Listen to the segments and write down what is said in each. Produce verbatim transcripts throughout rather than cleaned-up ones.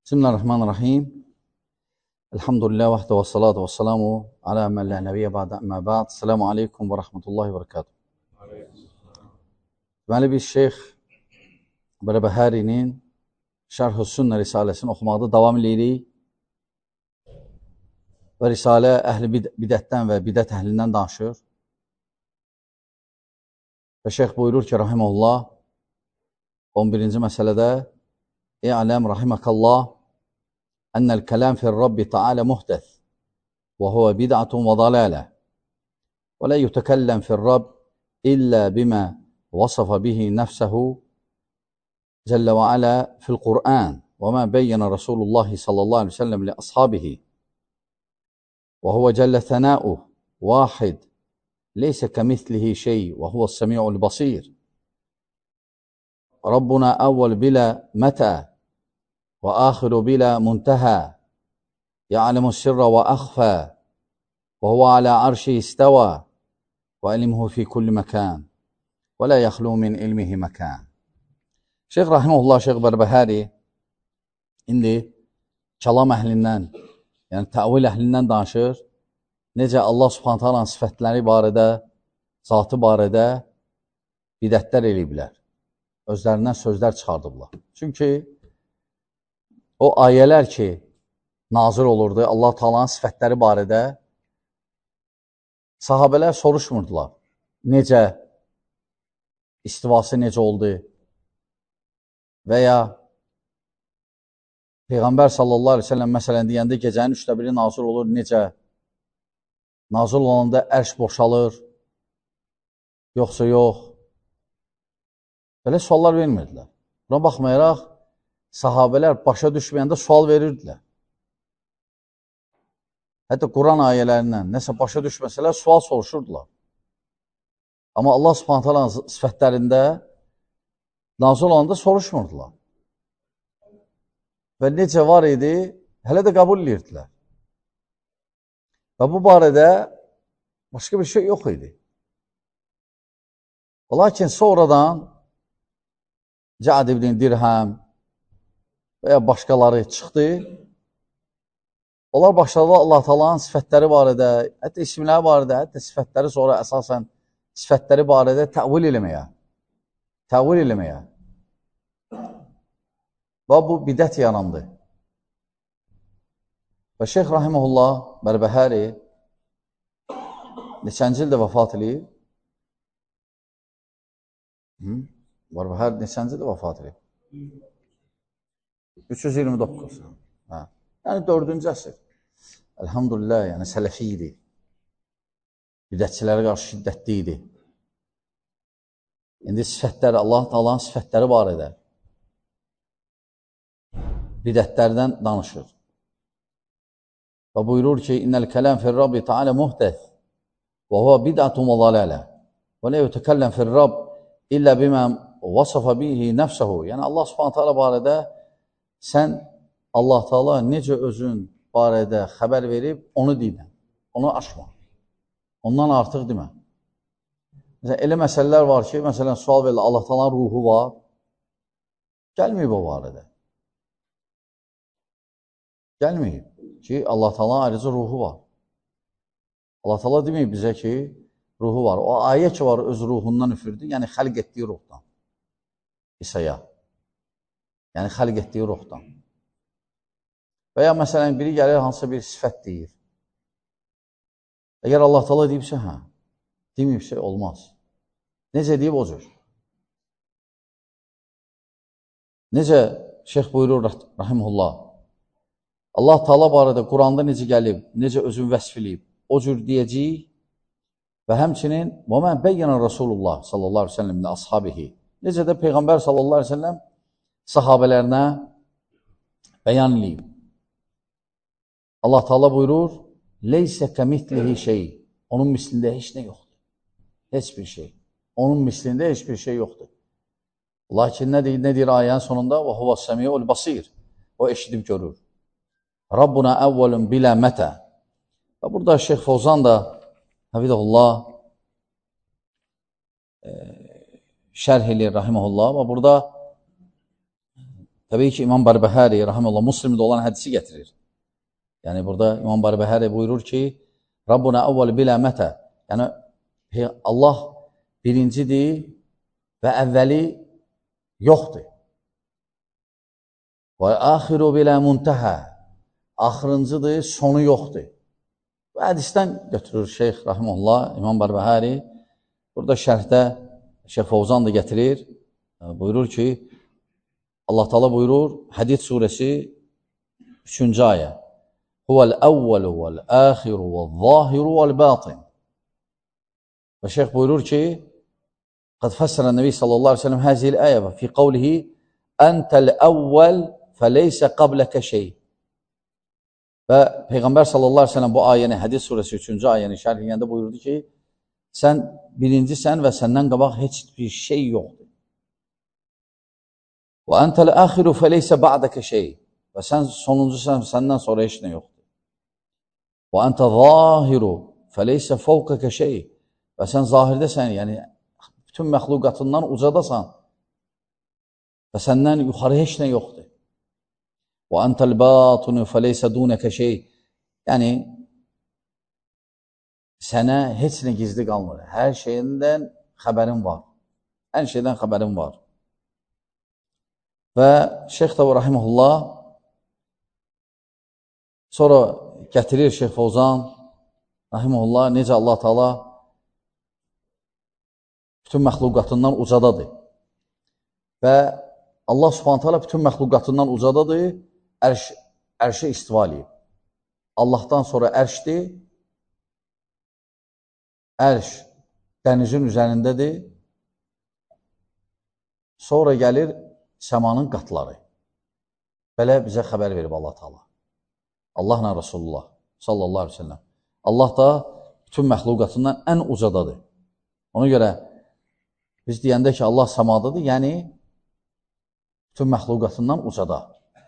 Bismillahirrahmanirrahim. Elhamdülillah vahdə və salatu və salamu alə mən lə nəbiyyə bədə əmmə bəd. Selamu aleykum və rəhmətullahi və rəkatuhu. Deməli, biz Şeyx Bərbəhərinin Şərh-ü Sünnə risaləsini oxumaqda davam edirik və risalə əhli bidətdən və bidət əhlindən danışır. Və Şeyx buyurur ki, rahiməhullah, on birinci məsələdə İ'ləm rahiməkallah ennel kələm fil Rabbi Teala muhdəth və huvə bid'atun və dalalə və lə yutəkəlləm fil Rabb illə bimə vasafa bihi nəfsəhu cəllə və alə fil Qur'an və mə beyyənə Rasulullah sallallahu aleyhi ve sellem li ashabihi və huvə cəllə thənəuh vahid leysə kəmithlihi şey və huvə səmi'ul basir. Rabbuna əvvəl bilə mətə və axiru bilə müntəhə ya'ləmu sirrə və əxfə və huvə alə arşi istəvə və ilmuhu fi kulli məkən və lə yaxlu min ilmihi məkən. Şeyx Rahimullah, Şeyx Bərbəhəri indi kəlam əhlindən, yəni təvil əhlindən danışır. Necə Allah Subhanahu taalanın sifətləri barədə, zatı barədə bidətlər eləyiblər. Özlərindən sözlər çıxardıblar. Çünki o ayələr ki, nazil olurdu Allah Taala'nın sifətləri barədə, sahabələr soruşmurdular. Necə, istivası necə oldu və ya Peyğəmbər sallallahu aleyhi ve sellem məsələn deyəndə gecənin üçdə biri nazil olur, necə, nazil olanda ərş boşalır, yoxsa yox. Belə suallar vermirdilər. Buna baxmayaraq, sahabələr başa düşməyəndə sual verirdilər. Hətta Quran ayələrindən nəsə başa düşməsələr, sual soruşurdular. Amma Allah Subhanahu taalanın sifətlərində nazil olanda soruşmurdular. Və necə var idi, hələ də qəbul edirdilər. Və bu barədə başqa bir şey yox idi. Lakin sonradan Cəd ibn Dirhəm və ya başqaları çıxdı. Onlar başladılar Allah Taala'nın sifətləri barədə, hətta isimləri barədə, hətta sifətləri sonra əsasən sifətləri barədə təvil eləməyə. Təvil eləməyə. Və bu bidət yarandı. Və Şeyx Rahiməhullah Bərbəhəri neçənci ildə vəfat eləyib? Hı? Bərbəhər neçənci də vəfat edib? üç yüz iyirmi doqquz. Hə. Yəni dördüncü əsr. Elhamdülillah, yəni sələfi idi. Bidətçilərə qarşı şiddətli idi. İndi sifətləri, Allah Taala'nın sifətləri barədə bidətlərdən danışır. Və buyurur ki, İnnəl kələm fil Rabbi Teala muhdəth və huvə bid'atun və dalalə və lə yutəkəlləm fil Rabb illə bimə vasafa bihi nəfsəhu. Yəni Allah Subhanahu taala barədə sən Allah Taala necə özün barədə xəbər verib, onu demə. Onu aşma. Ondan artıq demə. Məsələn, elə məsələlər var ki, məsələn, sual verilir, Allah Taala'nın ruhu var. Gəlməyib o barədə. Gəlməyib ki, Allah Taala'nın ayrıca ruhu var. Allah Taala deməyib bizə ki, ruhu var. O ayə ki var, öz ruhundan üfürdü, yəni xəlq etdiyi ruhdan. İsa'ya. Yəni, xəlq etdiyi ruhdan. Və ya, məsələn, biri gəlir, hansısa bir sifət deyir. Əgər Allah Taala deyibsə, hə, deməyibsə, olmaz. Necə deyib, o cür. Necə, Şeyx buyurur, rahimullah, Allah Taala barədə Quranda necə gəlib, necə özünü vəsf eləyib, o cür deyəcəyik və həmçinin, və mən beyyənə Rasulullah sallallahu aleyhi ve sellem ilə ashabihi. Necə də Peyğəmbər sallallahu aleyhi ve sellem sahabələrinə bəyan eləyib. Allah Taala buyurur, leysə kəmithlihi şey. Onun mislində heç nə yoxdur. Heç bir şey. Onun mislində heç bir şey yoxdur. Lakin nə deyir, nə deyir ayənin sonunda? Və huvə səmi'ul basir. O eşidib görür. Rabbuna əvvəlun bilə mətə. Və burada Şeyx Fovzan da, həfidəhullah, e, şərh eləyir, rahiməhullah. Və burada Təbii ki, İmam Bərbəhəri, rahimehullah, Müslimdə olan hədisi gətirir. Yəni, burada İmam Bərbəhəri buyurur ki, Rabbuna əvvəl bilə mətə. Yəni, Allah birincidir və əvvəli yoxdur. Və axiru bilə müntəhə. Axırıncıdır, sonu yoxdur. Bu hədisdən götürür Şeyx rahimehullah, İmam Bərbəhəri. Burada şərhdə Şeyx Fovzan da gətirir. Buyurur ki, Allah Teala buyurur, Hədid surəsi üçüncü ayə. Huvəl əvvəlu vəl əxiru vəl zahiru vəl batin. Və Şeyx buyurur ki, qad fəssərən Nəbi sallallahu aleyhi ve sellem həzil əyə və fi qavlihi əntəl əvvəl fəleysə qabləkə şey. Və Peyğəmbər sallallahu aleyhi ve sellem bu ayəni, Hədid surəsi üçüncü ayəni şərhləyəndə buyurdu ki, sən birincisən və səndən qabaq heç bir şey yoxdur. Və əntəl əxiru fəleysə ba'dəkə şey. Və sən sonuncusan, səndən sonra heç nə yoxdur. Və əntə zahiru fəleysə fəvqəkə şey. Və sən zahirdəsən, yəni bütün məxluqatından ucadasan və səndən yuxarı heç nə yoxdur. Və əntəl batunu fəleysə dunəkə şey. Yəni, sənə heç nə gizli qalmır. Hər şeyindən xəbərin var. Hər şeydən xəbərin var. Və Şeyx Təbi Rahiməhullah sonra gətirir Şeyx Fovzan Rahiməhullah necə Allah Teala bütün məxluqatından ucadadır. Və Allah Subhanahu Teala bütün məxluqatından ucadadır, ərş, ərşə istiva eləyib. Allahdan sonra ərşdir, ərş dənizin üzərindədir, sonra gəlir səmanın qatları. Belə bizə xəbər verib Allah Teala. Allahla Rasulullah sallallahu aleyhi ve sellem. Allah da bütün məxluqatından ən ucadadır. Ona görə biz deyəndə ki, Allah səmadadır, yəni bütün məxluqatından ucada.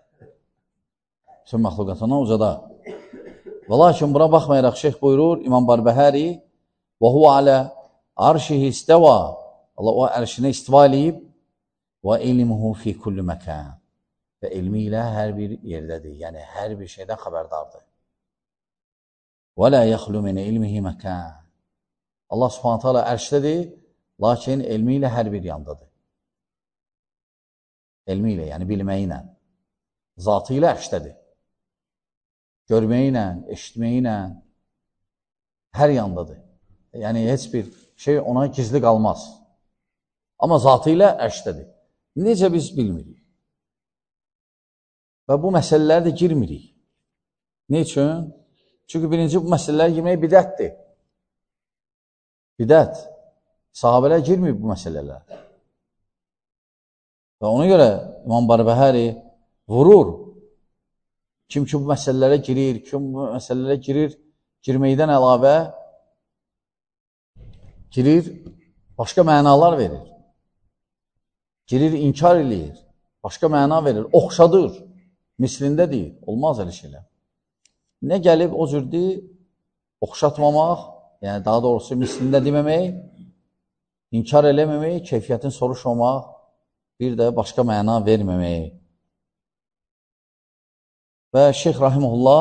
Bütün məxluqatından ucada. Və lakin buna baxmayaraq Şeyx buyurur, İmam Bərbəhəri və huvə alə arşihi istəva. Allah o ərşinə istiva eləyib və ilmuhu fi kulli məkan. Və ilmi ilə hər bir yerdədir, yəni hər bir şeydən xəbərdardır. Və lə yəxlu min ilmihi məkan. Allah Subhanahu Teala ərşdədir, lakin elmi ilə hər bir yandadır. Elmi ilə, yəni bilməyi ilə. Zatı ilə ərşdədir. Görməyi ilə, eşitməyi ilə hər yandadır. Yəni, heç bir şey ona gizli qalmaz. Amma zatı ilə ərşdədir. Necə biz bilmirik? Və bu məsələlərə də girmirik. Ne üçün? Çünki birinci bu məsələlərə girmək bidətdir. Bidət. Sahabələr girməyib bu məsələlər. Və ona görə İmam Bərbəhəri vurur. Kim ki bu məsələlərə girir, kim bu məsələlərə girir, girməkdən əlavə girir, başqa mənalar verir. Girir, inkar eləyir, başqa məna verir, oxşadır, mislində deyil, olmaz elə şeylər. Nə gəlib o cürdür, oxşatmamaq, yəni daha doğrusu mislində deməmək, inkar eləməmək, keyfiyyətin soruşmamaq, bir də başqa məna verməmək. Və Şeyx Rahiməhullah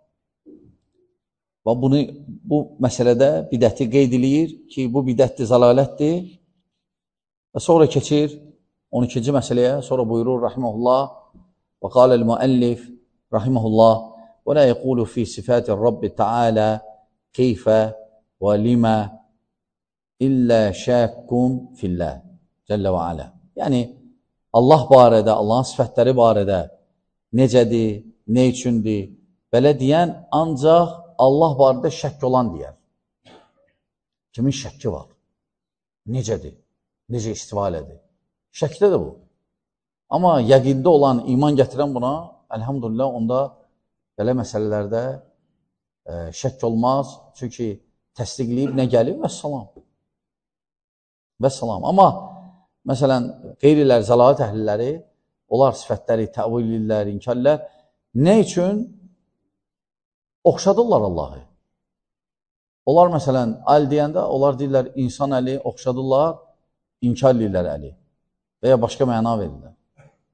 və bunu, bu məsələdə bidəti qeyd edir ki, bu bidətdir, zəlalətdir və sonra keçir on ikinci məsələyə, sonra buyurur Rahiməhullah və qaləl müəllif Rahiməhullah və lə yəqulu fi sifəti Rabbi Teala keyfə və limə illə şəkkun fillə Cəllə və alə. Yəni, Allah barədə, Allahın sifətləri barədə necədir, nə üçündür, belə deyən ancaq Allah barədə şəkk olan deyər. Kimin şəkki var? Necədir? Necə istifalədir? Şəkdə də bu. Amma yəqində olan, iman gətirən buna, əlhamdülillah, onda belə məsələlərdə e, şəkk olmaz. Çünki təsdiqləyib nə gəlib? Və salam. Və salam. Amma, məsələn, qeyrilər, zəlalət əhlilləri, onlar sifətləri, təvillər, inkarlər, nə üçün oxşadırlar Allahı? Onlar, məsələn, əl deyəndə, onlar deyirlər, insan əli oxşadırlar, inkar edirlər əli və ya başqa məna verirlər.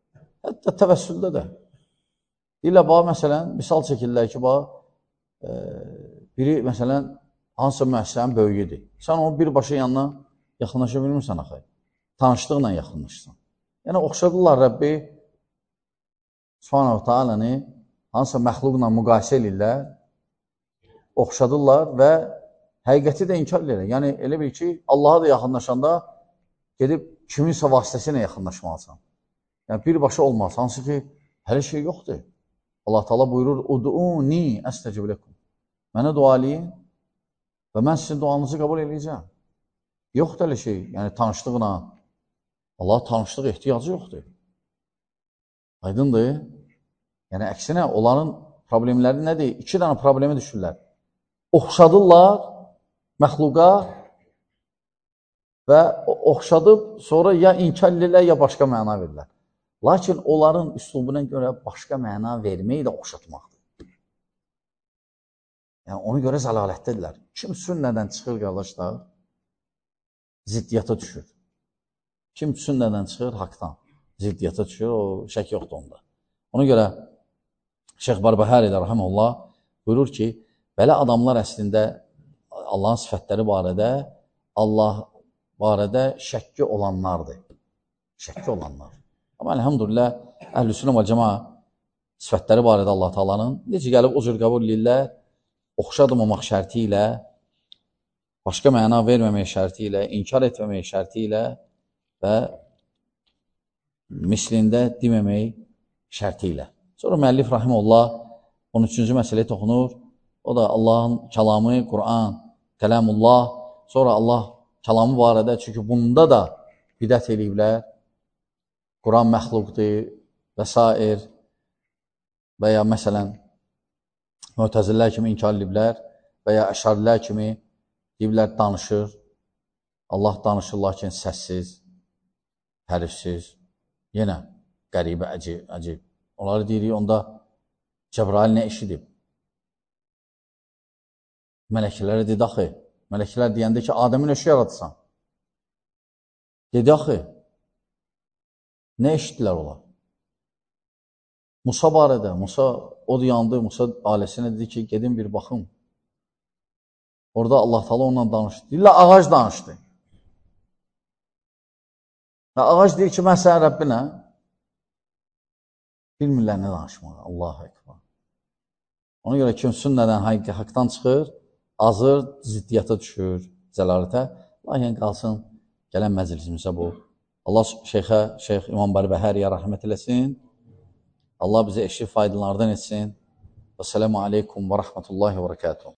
Hətta təvəssüldə də. Deyirlər, bax, məsələn, misal çəkirlər ki, bax, e, biri, məsələn, hansısa müəssisənin böyüyüdür. Sən onun birbaşa yanına yaxınlaşa bilmirsən axı. Tanışlıqla yaxınlaşsan. Yəni, oxşadılar Rəbbi Subhanahu Taala'nı hansısa məxluqla müqayisə edirlər, oxşadırlar və həqiqəti də inkar edirlər. Yəni, elə bil ki, Allaha da yaxınlaşanda gedib kiminsə vasitəsilə yaxınlaşmalısan. Yəni, birbaşa olmaz. Hansı ki, hələ şey yoxdur. Allah Taala buyurur, Udu'uni əstəcib ləkum. Mənə dua eləyin və mən sizin duanızı qəbul edəcəm. Yoxdur elə şey, yəni tanışlıqla. Allah tanışlıq ehtiyacı yoxdur. Aydındır. Yəni, əksinə, onların problemləri nədir? İki dənə problemi düşürlər. Oxşadırlar məxluqa və oxşadıb sonra ya inkar edirlər, ya başqa məna verirlər. Lakin onların üslubuna görə başqa məna vermək də oxşatmaqdır. Yəni, ona görə zəlalətdədirlər. Kim sünnədən çıxır, qardaşlar, ziddiyyata düşür. Kim sünnədən çıxır, haqdan ziddiyyata düşür, o şək yoxdur onda. Ona görə Şeyx Barbahari də rahimehullah buyurur ki, belə adamlar əslində Allahın sifətləri barədə, Allah barədə şəkki olanlardır. Şəkki olanlar. Amma elhamdülillah, əhl-i-sünnə və cəma sifətləri barədə Allah Taala'nın necə gəlib o cür qəbul edirlər, oxşadmamaq şərti ilə, başqa məna verməmək şərti ilə, inkar etməmək şərti ilə və mislində deməmək şərti ilə. Sonra müəllif rahimehullah on üçüncü məsələyə toxunur. O da Allahın kəlamı, Quran, kələmullah. Sonra Allah kəlamı barədə, çünki bunda da bidət eləyiblər. Quran məxluqdur və s. və ya məsələn Mötəzilər kimi inkar ediblər və ya Əşarilər kimi deyiblər danışır. Allah danışır, lakin səssiz, hərifsiz, yenə qəribə, əcib, əcib. Onları deyirik, onda Cəbrail nə eşidib? Mələklərə dedi, axı, mələklər deyəndə ki, Adəmin öşü yaratırsan. Dedi, axı, nə eşitdilər onlar? Musa barədə, Musa od yandı, Musa ailəsinə dedi ki, gedin bir baxım. Orada Allah Taala onunla danışdı. Deyirlər, ağac danışdı. Və ağac deyir ki, mən sənin Rəbbinə. Bilmirlər nə danışmağı. Allahu Ekber. Ona görə kim sünnədən haqdan çıxır, azır, ziddiyyata düşür, zəlalətə. Lakin qalsın, gələn məclisimizə bu. Allah şeyxə, şeyx İmam Barbahariyə rəhmət eləsin. Allah bizə eşli faydalardan etsin. Və sələmu aleykum və rəhmətullahi və rəkatuhu.